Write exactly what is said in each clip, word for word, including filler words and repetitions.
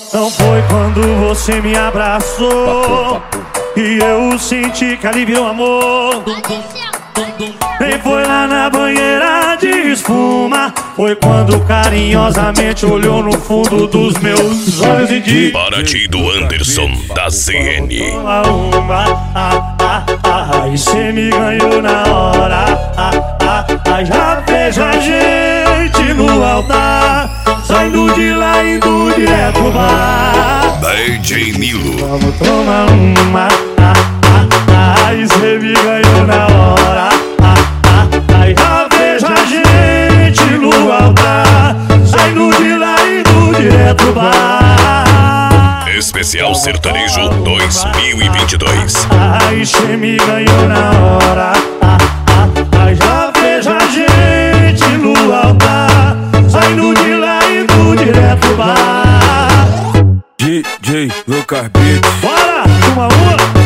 não foi quando você me abraçou e eu senti que ali virou amor. Nem foi lá na banheira de espuma, foi quando carinhosamente olhou no fundo dos meus olhos e disse: Para ti do Anderson da C N. Uma, uma, ah, ah, ah, e cê me ganhou na hora. Ah, ah, ah, já vejo a gente no altar, saindo de lá indo direto pro bar. D J Nilo. Vamos tomar uma, ah, ah, ah, e cê me ganhou na hora. Ah, ah, ah, já vejo a gente no altar, saindo de lá indo direto pro bar. Especial Sertanejo dois mil e vinte e dois. Ai, cê me ganhou na hora. Ah, ah, ah, já vejo a gente no altar, saindo de lá indo direto pro bar. D J Lucas Beats. Bora, uma uma.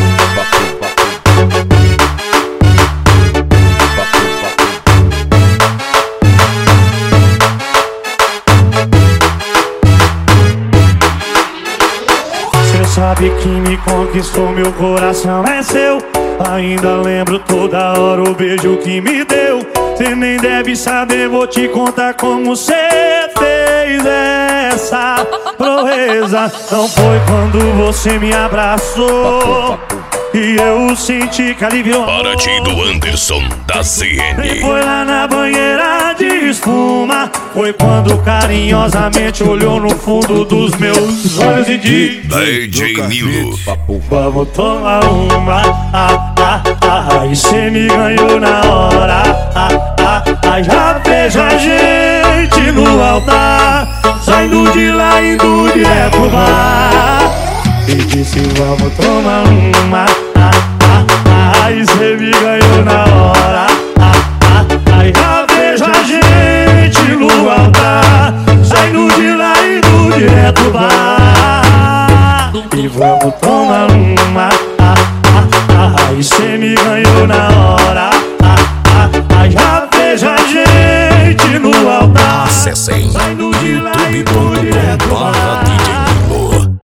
Cê sabe que me conquistou, meu coração é seu. Ainda lembro toda hora o beijo que me deu. Cê nem deve saber, vou te contar como cê fez essa proeza. Não foi quando você me abraçou e eu senti que ali virou amor. Para ti do Anderson da C Nem N. foi lá na banheira de espuma, foi quando carinhosamente olhou no fundo dos meus olhos e disse: D J Nilo. Vamos tomar uma, ah, ah, ah, e cê me ganhou na hora. Ah, ah, ah, já vejo a gente no altar, saindo de lá indo direto pro bar. E disse: vamos tomar uma, ah, ah, ah, e cê me ganhou na hora. Ah, ah, ah, já vejo a gente no altar, saindo de lá indo direto pro bar. E vamos tomar